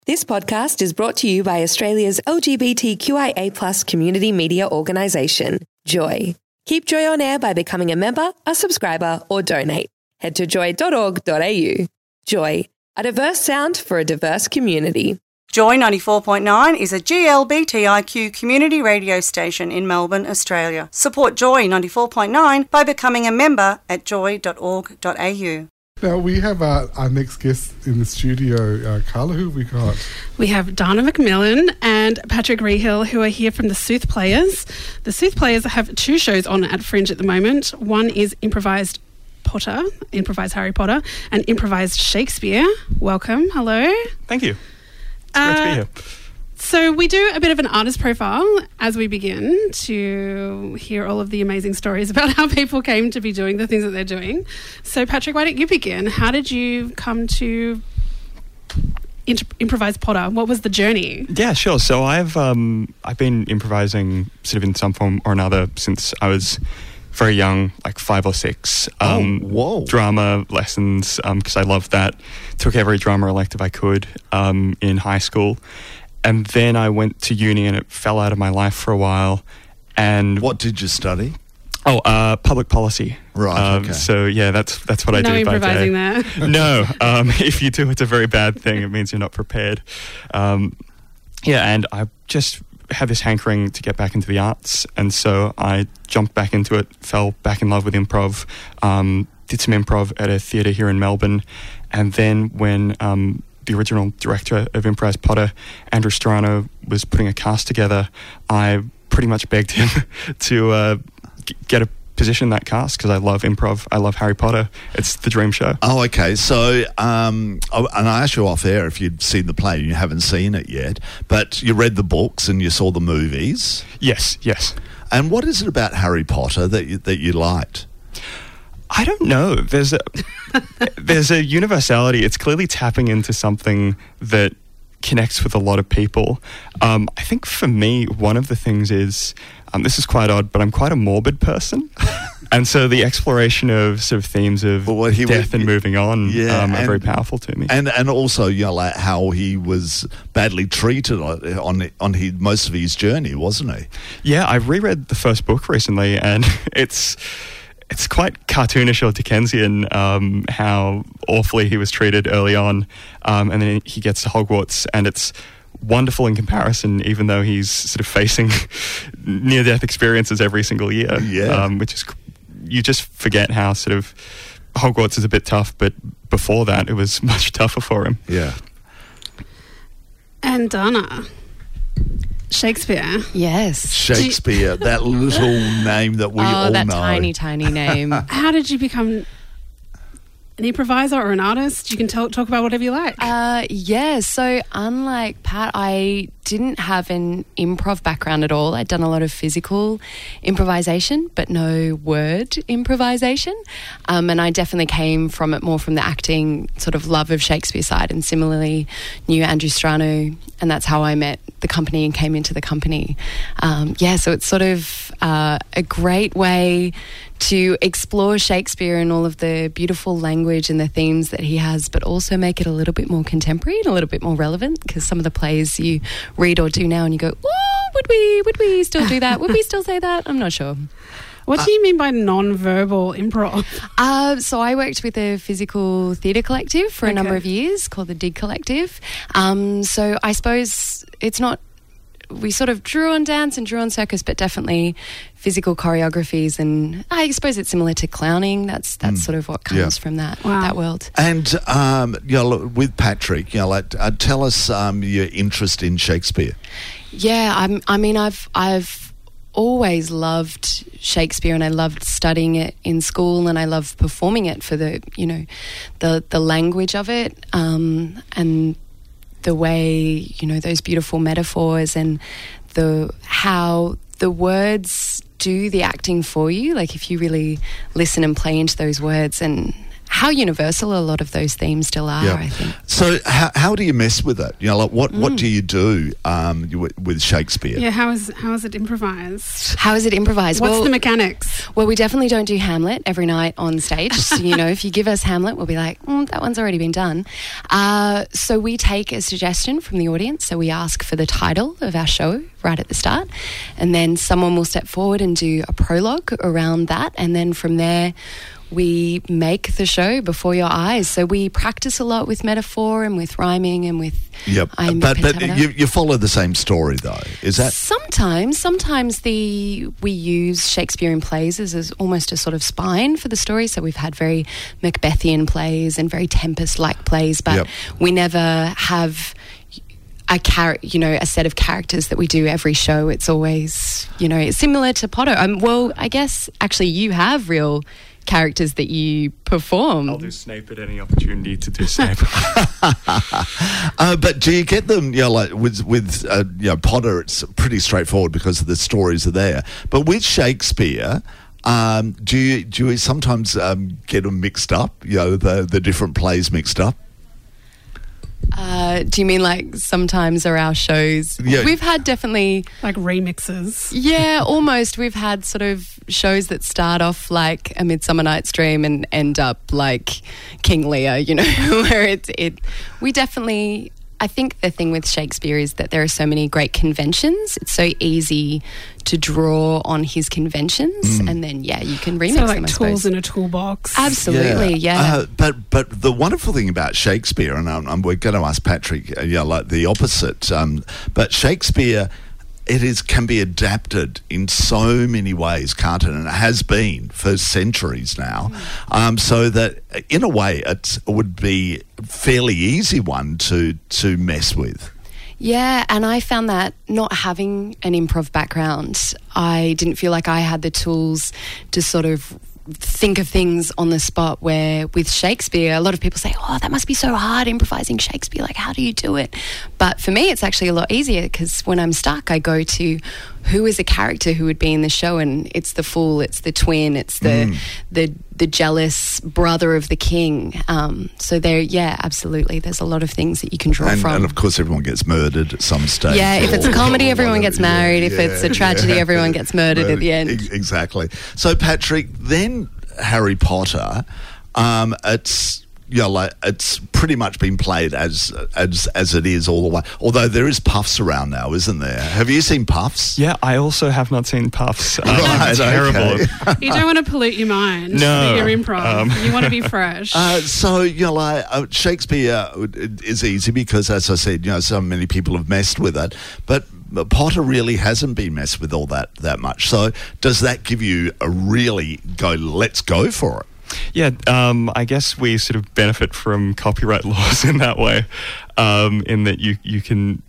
This podcast is brought to you by Australia's LGBTQIA+ community media organisation, Joy. Keep Joy on air by becoming a member, a subscriber, or donate. Head to joy.org.au. Joy, a diverse sound for a diverse community. Joy 94.9 is a GLBTIQ community radio station in Melbourne, Australia. Support Joy 94.9 by becoming a member at joy.org.au. Now, we have our next guest in the studio. Carla, who have we got? We have Dana McMillan and Patrick Rehill, who are here from the Sooth Players. The Sooth Players have two shows on at Fringe at the moment. One is Improvised Harry Potter, and Improvised Shakespeare. Welcome. Hello. Thank you. It's great to be here. So we do a bit of an artist profile as we begin to hear all of the amazing stories about how people came to be doing the things that they're doing. So Patrick, why don't you begin? How did you come to improvise Potter? What was the journey? Yeah, sure. So I've been improvising sort of in some form or another since I was very young, like 5 or 6. Drama lessons, because I loved that. Took every drama elective I could in high school. And then I went to uni and it fell out of my life for a while. And what did you study? Public policy. Right, okay. So, yeah, that's what I do by day. No improvising there. No. If you do, it's a very bad thing. It means you're not prepared. And I just had this hankering to get back into the arts. And so I jumped back into it, fell back in love with improv, did some improv at a theatre here in Melbourne. And then when the original director of Improvised Potter, Andrew Storano, was putting a cast together, I pretty much begged him to get a position in that cast because I love improv. I love Harry Potter. It's the dream show. Oh, okay. So, and I asked you off air if you'd seen the play and you haven't seen it yet, but you read the books and you saw the movies. Yes. And what is it about Harry Potter that you liked? I don't know. There's a universality. It's clearly tapping into something that connects with a lot of people. I think for me, one of the things is, this is quite odd, but I'm quite a morbid person. And so the exploration of sort of themes of death and moving on are very powerful to me. And also, like how he was badly treated on most of his journey, wasn't he? Yeah, I reread the first book recently, and it's quite cartoonish or Dickensian how awfully he was treated early on, and then he gets to Hogwarts, and it's wonderful in comparison, even though he's sort of facing near-death experiences every single year. Yeah. Which is, you just forget how sort of Hogwarts is a bit tough, but before that it was much tougher for him. Yeah. And Dana, Shakespeare. Yes. Shakespeare, that little name that we all know. Oh, that tiny name. How did you become an improviser or an artist? You can talk about whatever you like. So unlike Pat, I didn't have an improv background at all. I'd done a lot of physical improvisation, but no word improvisation. And I definitely came from it more from the acting sort of love of Shakespeare side, and similarly knew Andrew Storano, and that's how I met the company and came into the company. So it's sort of a great way to explore Shakespeare and all of the beautiful language and the themes that he has, but also make it a little bit more contemporary and a little bit more relevant, because some of the plays you read or do now and you go, would we still do that? Would we still say that? I'm not sure. What do you mean by non-verbal improv? So I worked with a physical theatre collective for a number of years called the Dig Collective. So I suppose it's not, we sort of drew on dance and drew on circus, but definitely physical choreographies, and I suppose it's similar to clowning. That's sort of what comes from that world. And with Patrick, tell us your interest in Shakespeare. Yeah, I've always loved Shakespeare, and I loved studying it in school, and I love performing it for the language of it, and the way, those beautiful metaphors and how the words do the acting for you. Like if you really listen and play into those words and how universal a lot of those themes still are, I think. So how do you mess with it? Like what do you do with Shakespeare? Yeah, how is it improvised? How is it improvised? What's the mechanics? Well, we definitely don't do Hamlet every night on stage. So, if you give us Hamlet, we'll be like, that one's already been done. So we take a suggestion from the audience. So we ask for the title of our show right at the start, and then someone will step forward and do a prologue around that, and then from there we make the show before your eyes. So we practice a lot with metaphor and with rhyming and with but you follow the same story though, is that? Sometimes we use Shakespearean plays as almost a sort of spine for the story. So we've had very Macbethian plays and very Tempest-like plays, but we never have a set of characters that we do every show. It's always, it's similar to Potter. Well, I guess actually you have real characters that you perform. I'll do Snape at any opportunity to do Snape. But do you get them, like with Potter, it's pretty straightforward because the stories are there. But with Shakespeare, do you sometimes get them mixed up, the different plays mixed up? Do you mean like sometimes are our shows? Yeah. We've had definitely... Like remixes. Yeah, almost. We've had sort of shows that start off like A Midsummer Night's Dream and end up like King Lear, where we definitely... I think the thing with Shakespeare is that there are so many great conventions. It's so easy to draw on his conventions, and then you can remix them. So like I tools suppose. in a toolbox. Absolutely, yeah. But the wonderful thing about Shakespeare, and we're going to ask Patrick, like the opposite. But Shakespeare, can be adapted in so many ways, can't it? And it has been for centuries now. So that in a way, it would be a fairly easy one to mess with. Yeah, and I found that not having an improv background, I didn't feel like I had the tools to sort of think of things on the spot, where with Shakespeare, a lot of people say, that must be so hard improvising Shakespeare, like how do you do it? But for me it's actually a lot easier, because when I'm stuck I go to who is a character who would be in the show, and it's the fool, it's the twin, it's the jealous brother of the king. So there, absolutely, there's a lot of things that you can draw from. And of course everyone gets murdered at some stage. Yeah, if it's a comedy everyone gets married, if it's a tragedy everyone gets murdered at the end. Exactly. So Patrick, then Harry Potter, it's it's pretty much been played as it is all the way. Although there is Puffs around now, isn't there? Have you seen Puffs? Yeah, I also have not seen Puffs. Right, terrible. Okay. You don't want to pollute your mind. No. Your improv. You want to be fresh. So Shakespeare is easy because, as I said, so many people have messed with it, but Potter really hasn't been messed with all that much. So does that give you a really let's go for it? Yeah, I guess we sort of benefit from copyright laws in that way, in that you can,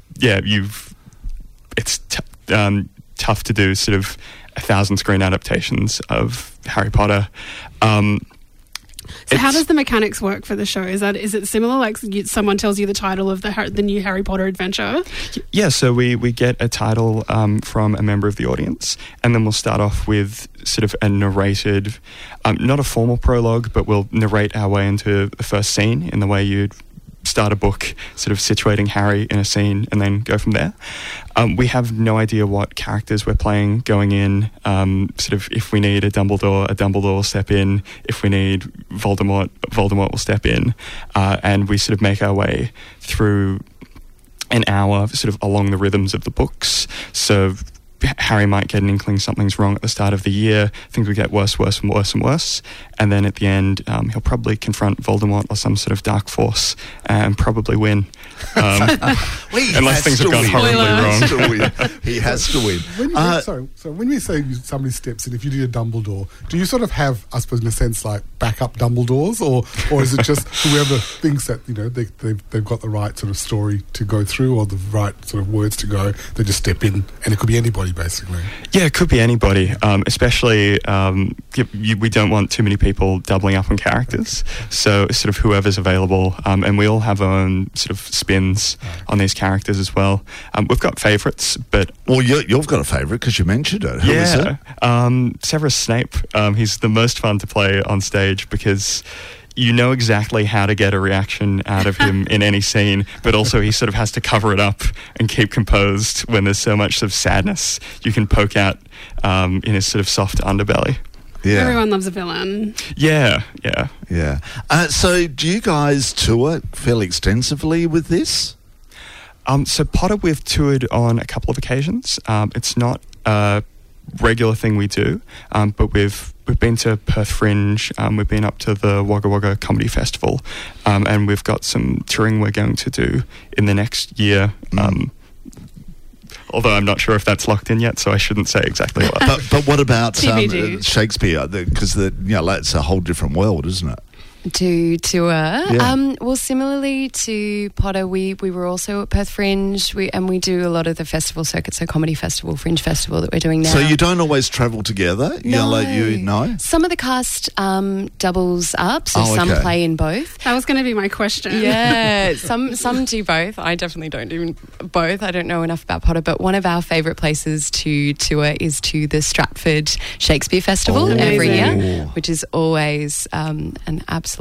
it's tough to do sort of 1,000 screen adaptations of Harry Potter. So how does the mechanics work for the show? Is it similar? Like someone tells you the title of the new Harry Potter adventure? Yeah, so we get a title from a member of the audience, and then we'll start off with sort of a narrated, not a formal prologue, but we'll narrate our way into the first scene in the way you'd start a book, sort of situating Harry in a scene, and then go from there. We have no idea what characters we're playing going in. Sort of if we need a Dumbledore will step in. If we need Voldemort will step in. And we sort of make our way through an hour sort of along the rhythms of the books. So Harry might get an inkling something's wrong at the start of the year. Things will get worse and worse. And then at the end, he'll probably confront Voldemort or some sort of dark force and probably win. Unless things have gone horribly wrong. He has to win. So when we say somebody steps in, if you did a Dumbledore, do you sort of have, I suppose, in a sense, like backup Dumbledores, or is it just whoever thinks that they've got the right sort of story to go through or the right sort of words to go, they just step in, and it could be anybody basically? Yeah, it could be anybody. Especially we don't want too many people doubling up on characters, so sort of whoever's available, and we all have our own sort of spins on these characters as well. We've got favourites, but you've got a favourite because you mentioned it. Who is it? Severus Snape. He's the most fun to play on stage because you know exactly how to get a reaction out of him in any scene, but also he sort of has to cover it up and keep composed when there's so much sort of sadness you can poke out in his sort of soft underbelly. Yeah. Everyone loves a villain. Yeah. So do you guys tour fairly extensively with this? So Potter, we've toured on a couple of occasions. It's not a regular thing we do, but we've been to Perth Fringe, we've been up to the Wagga Wagga Comedy Festival, and we've got some touring we're going to do in the next year. Although I'm not sure if that's locked in yet, so I shouldn't say exactly what. But what about TBD. Shakespeare? Because it's a whole different world, isn't it? To tour. Yeah. Well, similarly to Potter, we were also at Perth Fringe, and we do a lot of the festival circuit, so Comedy Festival, Fringe Festival that we're doing now. So you don't always travel together? No. Some of the cast doubles up, so some play in both. That was going to be my question. Yeah, some do both. I definitely don't do both. I don't know enough about Potter, but one of our favourite places to tour is to the Stratford Shakespeare Festival every year, which is always an absolute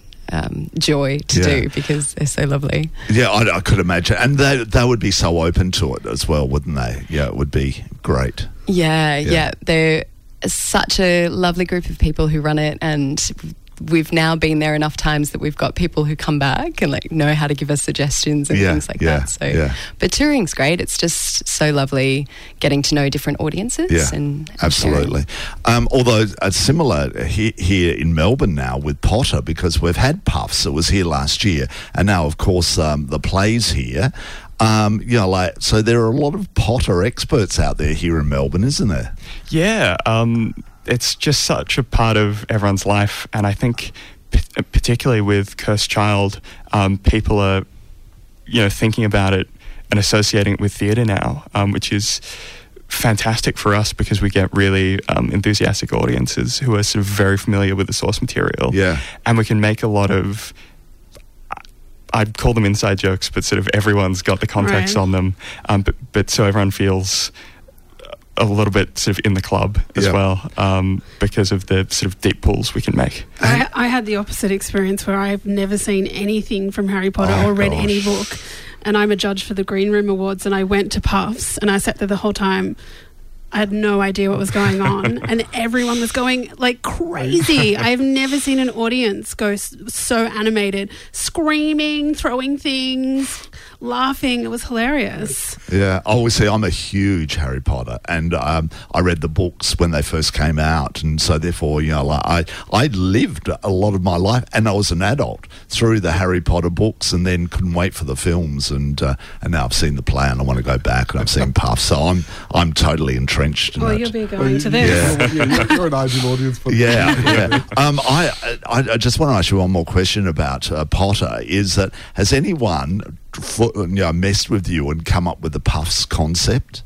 joy to do because they're so lovely. Yeah, I could imagine. And they would be so open to it as well, wouldn't they? Yeah, it would be great. Yeah. They're such a lovely group of people who run it, and we've now been there enough times that we've got people who come back and know how to give us suggestions and things like that. So, but touring's great. It's just so lovely getting to know different audiences. Yeah, and absolutely. Although similar here in Melbourne now with Potter, because we've had Puffs. It was here last year, and now of course the play's here. So there are a lot of Potter experts out there here in Melbourne, isn't there? Yeah. It's just such a part of everyone's life, and I think particularly with Cursed Child, people are, thinking about it and associating it with theatre now, which is fantastic for us because we get really enthusiastic audiences who are sort of very familiar with the source material. Yeah. And we can make a lot of, I'd call them inside jokes, but sort of everyone's got the context on them, but so everyone feels a little bit sort of in the club as well, because of the sort of deep pools we can make. I had the opposite experience where I've never seen anything from Harry Potter or read any book, and I'm a judge for the Green Room Awards, and I went to Puffs and I sat there the whole time. I had no idea what was going on, and everyone was going like crazy. I've never seen an audience go so animated, screaming, throwing things, laughing. It was hilarious. Yeah, obviously I'm a huge Harry Potter, and I read the books when they first came out, and so therefore, I lived a lot of my life, and I was an adult through the Harry Potter books, and then couldn't wait for the films, and now I've seen the play, and I want to go back, and I've seen Puff, so I'm totally entrenched in it. You'll be going to this. You're an ideal audience for I just want to ask you one more question about Potter. Is that has anyone messed with you and come up with the Puffs concept?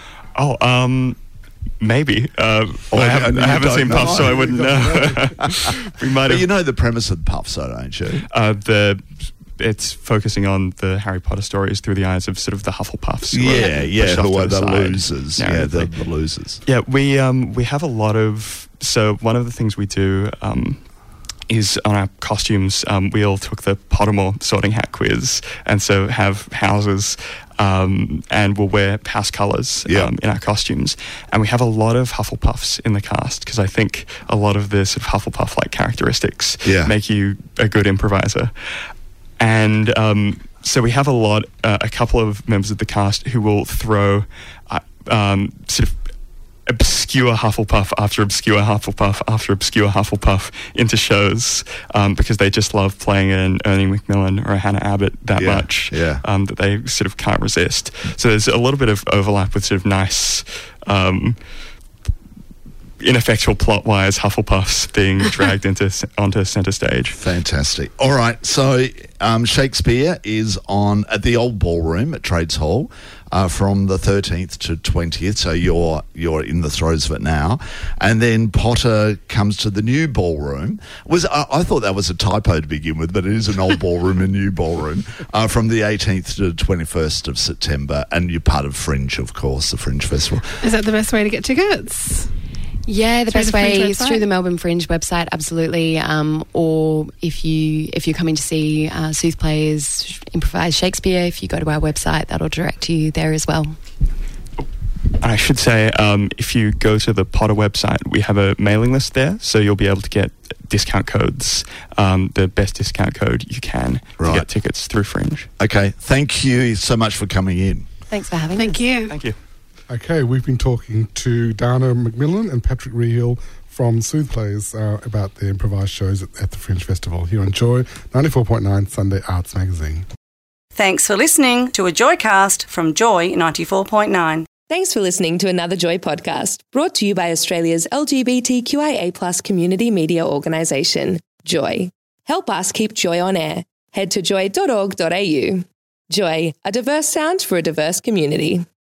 Maybe. I haven't seen Puffs, so I wouldn't know. We might have. But you know the premise of Puffs, though, don't you? It's focusing on the Harry Potter stories through the eyes of sort of the Hufflepuffs. Who are the losers. Yeah, the losers. Yeah, we have a lot of. So one of the things we do is on our costumes. We all took the Pottermore sorting hat quiz, and so have houses. And we'll wear house colours in our costumes. And we have a lot of Hufflepuffs in the cast because I think a lot of the sort of Hufflepuff-like characteristics make you a good improviser. And so we have a couple of members of the cast who will throw sort of obscure Hufflepuff after obscure Hufflepuff after obscure Hufflepuff into shows because they just love playing an Ernie Macmillan or a Hannah Abbott that much that they sort of can't resist. So there's a little bit of overlap with sort of nice ineffectual plot-wise Hufflepuffs being dragged onto centre stage. Fantastic. All right, so Shakespeare is on at the Old Ballroom at Trades Hall from the 13th to 20th, so you're in the throes of it now. And then Potter comes to the New Ballroom. I thought that was a typo to begin with, but it is an Old Ballroom and New Ballroom from the 18th to 21st of September, and you're part of Fringe, of course, the Fringe Festival. Is that the best way to get tickets? Yeah, the Through best the Fringe way is website? through the Melbourne Fringe website, absolutely. Or if you're coming to see Sooth Players improvise Shakespeare, if you go to our website, that'll direct you there as well. I should say, if you go to the Potter website, we have a mailing list there, so you'll be able to get discount codes, the best discount code you can to get tickets through Fringe. Okay, thank you so much for coming in. Thanks for having me. Thank you. Thank you. Okay, we've been talking to Dana McMillan and Patrick Rehill from Sooth Players about their improvised shows at the Fringe Festival here on Joy 94.9 Sunday Arts Magazine. Thanks for listening to a Joycast from Joy 94.9. Thanks for listening to another Joy podcast, brought to you by Australia's LGBTQIA+ community media organisation, Joy. Help us keep Joy on air. Head to joy.org.au. Joy, a diverse sound for a diverse community.